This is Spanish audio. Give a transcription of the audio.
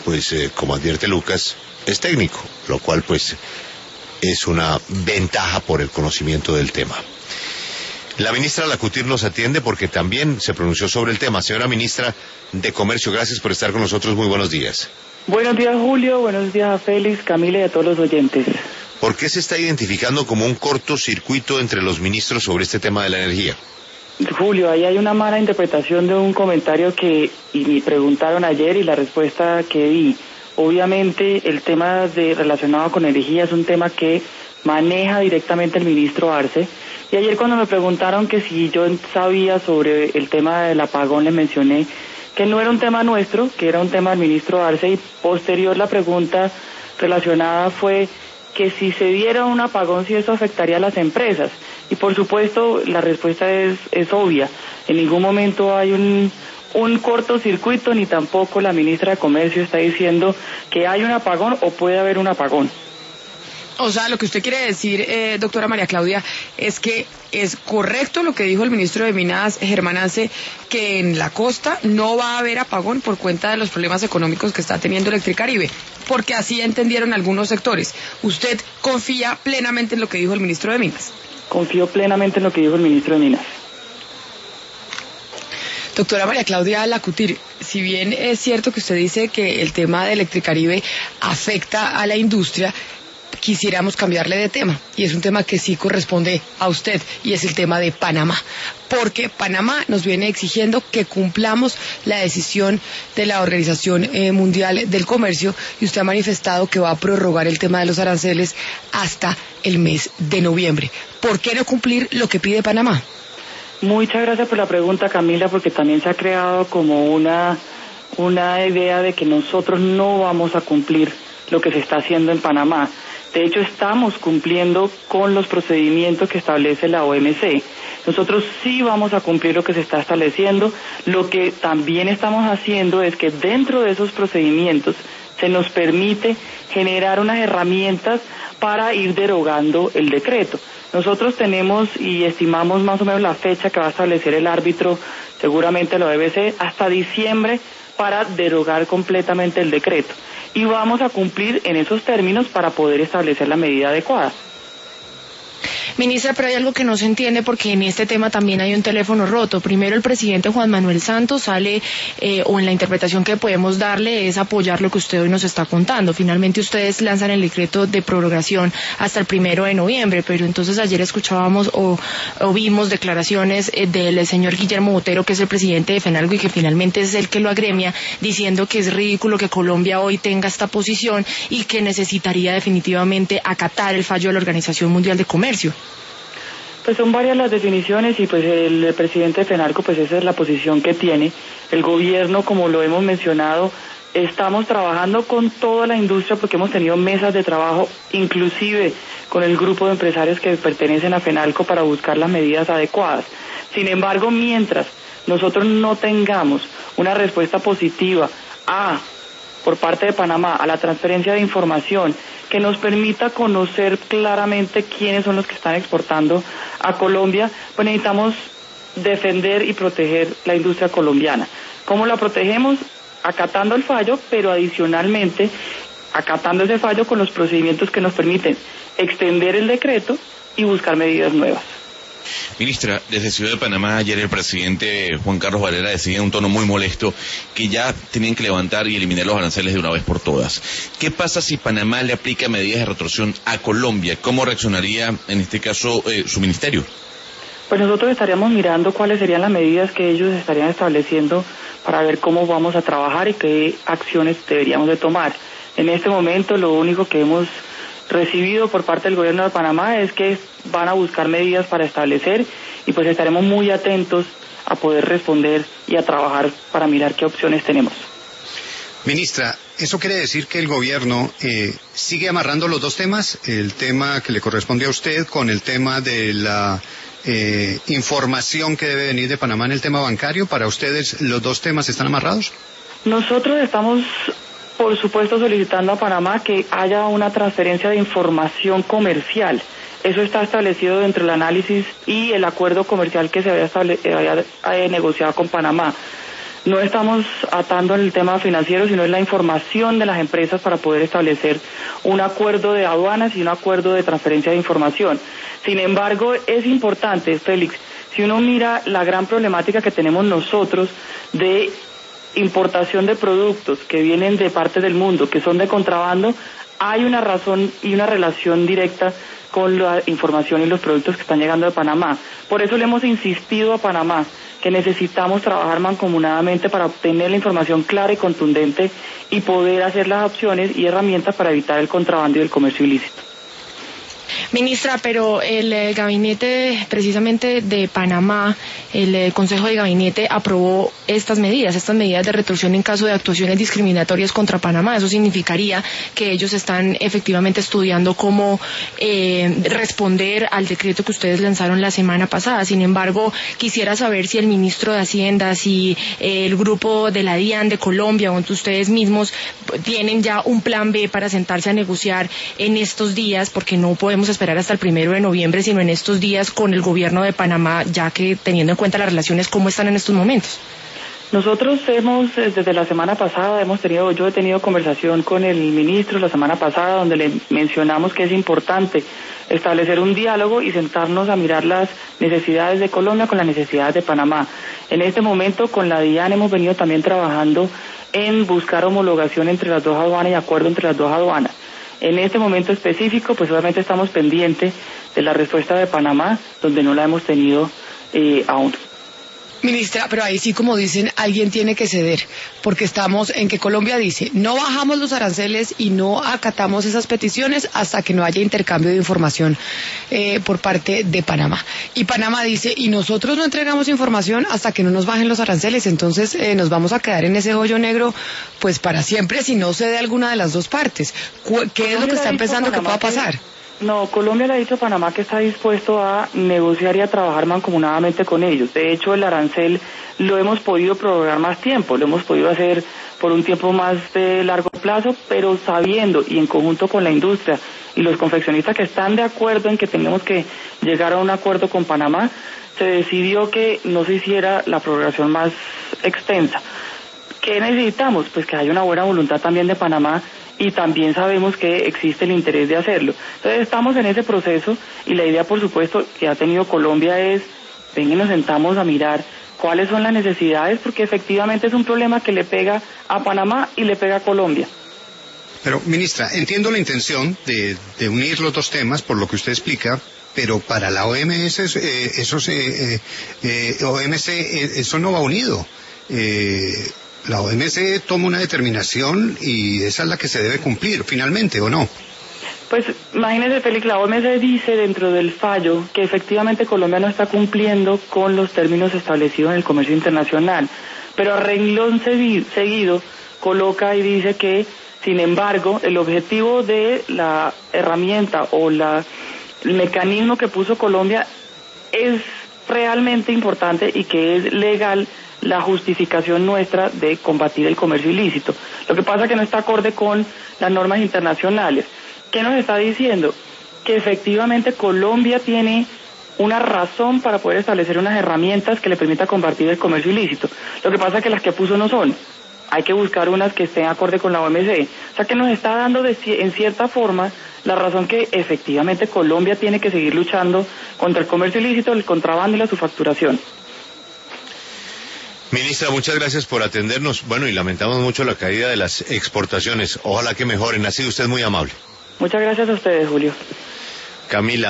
pues como advierte Lucas, es técnico, lo cual pues es una ventaja por el conocimiento del tema. La ministra Lacutir nos atiende porque también se pronunció sobre el tema. Señora ministra de Comercio, gracias por estar con nosotros. Muy buenos días. Buenos días, Julio. Buenos días a Félix, Camila y a todos los oyentes. ¿Por qué se está identificando como un cortocircuito entre los ministros sobre este tema de la energía? Julio, ahí hay una mala interpretación de un comentario que me preguntaron ayer y la respuesta que di. Obviamente el tema relacionado con energía es un tema que maneja directamente el ministro Arce. Y ayer cuando me preguntaron que si yo sabía sobre el tema del apagón, le mencioné que no era un tema nuestro, que era un tema del ministro Arce, y posterior la pregunta relacionada fue que si se diera un apagón, si eso afectaría a las empresas. Y por supuesto la respuesta es obvia. En ningún momento hay un cortocircuito, ni tampoco la ministra de Comercio está diciendo que hay un apagón o puede haber un apagón. O sea, lo que usted quiere decir, doctora María Claudia, es que es correcto lo que dijo el ministro de Minas, Germán Arce, que en la costa no va a haber apagón por cuenta de los problemas económicos que está teniendo Electricaribe, porque así entendieron algunos sectores. ¿Usted confía plenamente en lo que dijo el ministro de Minas? Confío plenamente en lo que dijo el ministro de Minas. Doctora María Claudia Lacutir, si bien es cierto que usted dice que el tema de Electricaribe afecta a la industria, quisiéramos cambiarle de tema, y es un tema que sí corresponde a usted, y es el tema de Panamá, porque Panamá nos viene exigiendo que cumplamos la decisión de la Organización Mundial del Comercio, y usted ha manifestado que va a prorrogar el tema de los aranceles hasta el mes de noviembre. ¿Por qué no cumplir lo que pide Panamá? Muchas gracias por la pregunta, Camila, porque también se ha creado como una idea de que nosotros no vamos a cumplir lo que se está haciendo en Panamá. De hecho, estamos cumpliendo con los procedimientos que establece la OMC. Nosotros sí vamos a cumplir lo que se está estableciendo. Lo que también estamos haciendo es que dentro de esos procedimientos se nos permite generar unas herramientas para ir derogando el decreto. Nosotros tenemos y estimamos más o menos la fecha que va a establecer el árbitro, seguramente la OMC, hasta diciembre, para derogar completamente el decreto. Y vamos a cumplir en esos términos para poder establecer la medida adecuada. Ministra, pero hay algo que no se entiende porque en este tema también hay un teléfono roto. Primero el presidente Juan Manuel Santos sale, o en la interpretación que podemos darle es apoyar lo que usted hoy nos está contando. Finalmente ustedes lanzan el decreto de prorrogación hasta el 1 de noviembre, pero entonces ayer escuchábamos o vimos declaraciones del señor Guillermo Botero, que es el presidente de FENALCO y que finalmente es el que lo agremia, diciendo que es ridículo que Colombia hoy tenga esta posición y que necesitaría definitivamente acatar el fallo de la Organización Mundial de Comercio. Pues son varias las definiciones y pues el presidente de FENALCO, pues esa es la posición que tiene. El gobierno, como lo hemos mencionado, estamos trabajando con toda la industria porque hemos tenido mesas de trabajo, inclusive con el grupo de empresarios que pertenecen a FENALCO para buscar las medidas adecuadas. Sin embargo, mientras nosotros no tengamos una respuesta positiva por parte de Panamá a la transferencia de información que nos permita conocer claramente quiénes son los que están exportando a Colombia, pues necesitamos defender y proteger la industria colombiana. ¿Cómo la protegemos? Acatando el fallo, pero adicionalmente acatando ese fallo con los procedimientos que nos permiten extender el decreto y buscar medidas nuevas. Ministra, desde Ciudad de Panamá ayer el presidente Juan Carlos Varela decía en un tono muy molesto que ya tenían que levantar y eliminar los aranceles de una vez por todas. ¿Qué pasa si Panamá le aplica medidas de retorsión a Colombia? ¿Cómo reaccionaría en este caso su ministerio? Pues nosotros estaríamos mirando cuáles serían las medidas que ellos estarían estableciendo para ver cómo vamos a trabajar y qué acciones deberíamos de tomar. En este momento lo único que hemos recibido por parte del gobierno de Panamá es que van a buscar medidas para establecer y pues estaremos muy atentos a poder responder y a trabajar para mirar qué opciones tenemos. Ministra, ¿eso quiere decir que el gobierno sigue amarrando los dos temas? El tema que le corresponde a usted con el tema de la información que debe venir de Panamá en el tema bancario. ¿Para ustedes los dos temas están amarrados? Nosotros estamos, por supuesto, solicitando a Panamá que haya una transferencia de información comercial. Eso está establecido dentro del análisis y el acuerdo comercial que se había negociado con Panamá. No estamos atando en el tema financiero, sino en la información de las empresas para poder establecer un acuerdo de aduanas y un acuerdo de transferencia de información. Sin embargo, es importante, Félix, si uno mira la gran problemática que tenemos nosotros de importación de productos que vienen de partes del mundo, que son de contrabando, hay una razón y una relación directa con la información y los productos que están llegando de Panamá. Por eso le hemos insistido a Panamá que necesitamos trabajar mancomunadamente para obtener la información clara y contundente y poder hacer las opciones y herramientas para evitar el contrabando y el comercio ilícito. Ministra, pero el gabinete precisamente de Panamá, el Consejo de Gabinete aprobó estas medidas de retorsión en caso de actuaciones discriminatorias contra Panamá. Eso significaría que ellos están efectivamente estudiando cómo responder al decreto que ustedes lanzaron la semana pasada. Sin embargo, quisiera saber si el ministro de Hacienda, si el grupo de la DIAN de Colombia o ustedes mismos tienen ya un plan B para sentarse a negociar en estos días, porque no podemos esperar hasta el 1 de noviembre, sino en estos días con el gobierno de Panamá, ya que teniendo en cuenta las relaciones, ¿cómo están en estos momentos? Nosotros desde la semana pasada, yo he tenido conversación con el ministro la semana pasada, donde le mencionamos que es importante establecer un diálogo y sentarnos a mirar las necesidades de Colombia con las necesidades de Panamá. En este momento, con la DIAN hemos venido también trabajando en buscar homologación entre las dos aduanas y acuerdo entre las dos aduanas. En este momento específico, pues obviamente estamos pendientes de la respuesta de Panamá, donde no la hemos tenido aún. Ministra, pero ahí sí, como dicen, alguien tiene que ceder, porque estamos en que Colombia dice, no bajamos los aranceles y no acatamos esas peticiones hasta que no haya intercambio de información por parte de Panamá. Y Panamá dice, y nosotros no entregamos información hasta que no nos bajen los aranceles, entonces nos vamos a quedar en ese hoyo negro pues para siempre si no cede alguna de las dos partes. ¿Qué es lo que está pensando que pueda pasar? No, Colombia le ha dicho a Panamá que está dispuesto a negociar y a trabajar mancomunadamente con ellos. De hecho, el arancel lo hemos podido prorrogar más tiempo, lo hemos podido hacer por un tiempo más de largo plazo, pero sabiendo y en conjunto con la industria y los confeccionistas que están de acuerdo en que tenemos que llegar a un acuerdo con Panamá, se decidió que no se hiciera la prorrogación más extensa. ¿Qué necesitamos? Pues que haya una buena voluntad también de Panamá, y también sabemos que existe el interés de hacerlo. Entonces estamos en ese proceso y la idea, por supuesto, que ha tenido Colombia es, ven y nos sentamos a mirar cuáles son las necesidades, porque efectivamente es un problema que le pega a Panamá y le pega a Colombia. Pero, ministra, entiendo la intención de unir los dos temas, por lo que usted explica, pero para la OMS, eso no va unido. La OMC toma una determinación y esa es la que se debe cumplir finalmente, ¿o no? Pues imagínese, Félix, la OMC dice dentro del fallo que efectivamente Colombia no está cumpliendo con los términos establecidos en el comercio internacional, pero a renglón seguido coloca y dice que, sin embargo, el objetivo de la herramienta o el mecanismo que puso Colombia es realmente importante y que es legal la justificación nuestra de combatir el comercio ilícito. Lo que pasa es que no está acorde con las normas internacionales. ¿Qué nos está diciendo? Que efectivamente Colombia tiene una razón para poder establecer unas herramientas que le permita combatir el comercio ilícito. Lo que pasa es que las que puso no son. Hay que buscar unas que estén acorde con la OMC. O sea que nos está dando en cierta forma la razón que efectivamente Colombia tiene que seguir luchando contra el comercio ilícito, el contrabando y la subfacturación. Ministra, muchas gracias por atendernos. Bueno, y lamentamos mucho la caída de las exportaciones. Ojalá que mejoren. Ha sido usted muy amable. Muchas gracias a ustedes, Julio. Camila.